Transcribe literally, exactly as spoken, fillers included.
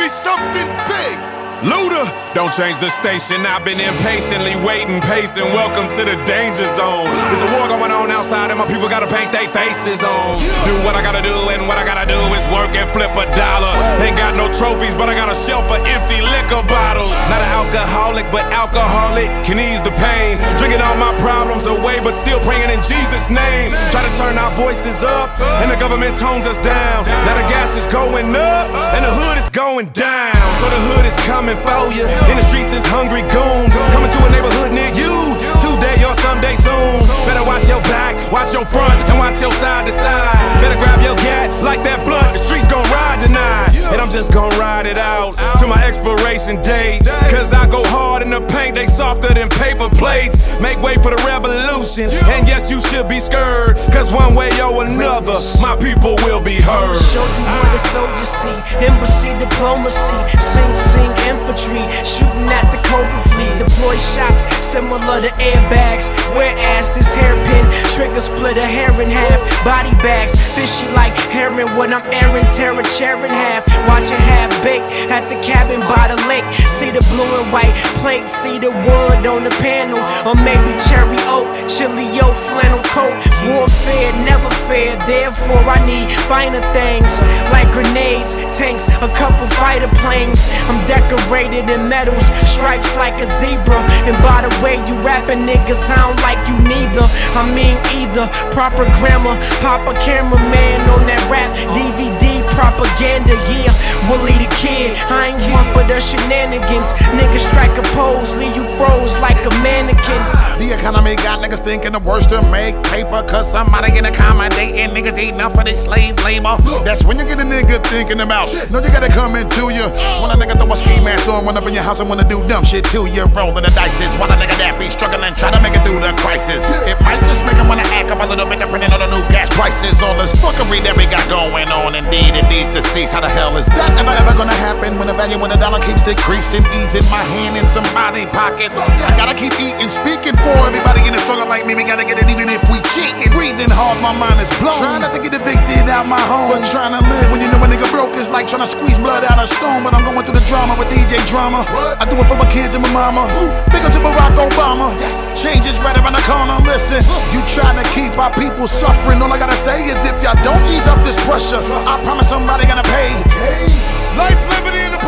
say something big. Luda, don't change the station. I've been impatiently waiting, pacing. Welcome to the danger zone. There's a war going on outside, and my people gotta paint their faces on. Do what I gotta do, and what I gotta do is work and flip a dollar. Ain't got no trophies, but I got a shelf of empty liquor bottles. Not an alcoholic, but alcoholic can ease the pain. Drinking all my problems away, but still praying in Jesus' name. Try to turn our voices up, and the government tones us down. Now the gas is going up, and the hood is going down. So the hood is coming for you. In the streets is hungry goons coming to a neighborhood near you. Today or someday soon. Better watch your back, watch your front, and watch your side to side. Better grab your gat, like that blunt. The streets gon' ride tonight, and I'm just gon' ride it out to my expiration date. Cause I go hard in the paint, they softer than paper plates. Make way for the revolution, and yes, you should be scared. Cause one way or another, my people will be heard. Show you what a soldier see, embassy diplomacy. Sing, sing, infantry, shooting at the Cobra fleet. Deploy shots similar to airbags, whereas this hairpin trigger split a hair in half. Body bags, fishy like herring when I'm airing, tearing chair in half. Watching half baked at the cabin by the lake. See the blue and white plate, see the wood on the panel, or maybe cherry oak, chili oak, flannel coat. Warfare never fair, therefore I need finer things like grenades, tanks, a couple fighter planes. I'm decorated in metals, stripes like a zebra. And by the way you rapping niggas, I don't like you neither. I mean either proper grammar, pop a cameraman on that rap D V D propaganda. Yeah, Willie the Kid, I ain't one for the shenanigans. Niggas strike a pose, leave you froze like a mannequin. The economy got niggas thinking the worst to make paper, cause somebody in accommodating niggas eating up for their slave labor. That's when you get a nigga thinking about, no, you gotta come into you. So when a nigga throw a ski mask on, run up in your house and wanna do dumb shit to you. Rolling the dices, while a nigga that be struggling, try to make it through the crisis. It might just make him wanna act up a little bit, printing all the new gas prices. All this fuckery that we got going on, indeed it needs to cease. How the hell is that ever ever gonna happen when the value of the dollar keeps decreasing? Easing my hand in somebody's pocket. I gotta keep eating, speaking for everybody in the struggle like me. We gotta get it even if we cheating. Breathing hard, my mind is blown. Trying not to get evicted out my home, but trying to live when you know a nigga broke is like trying to squeeze blood out of stone. But I'm going through the drama with D J Drama. I do it for my kids and my mama. Big up to Barack Obama. Change is right around the corner. Listen, you trying to keep our people suffering. All I gotta say is if y'all don't ease up this pressure, I promise somebody gonna pay. Life, liberty, and the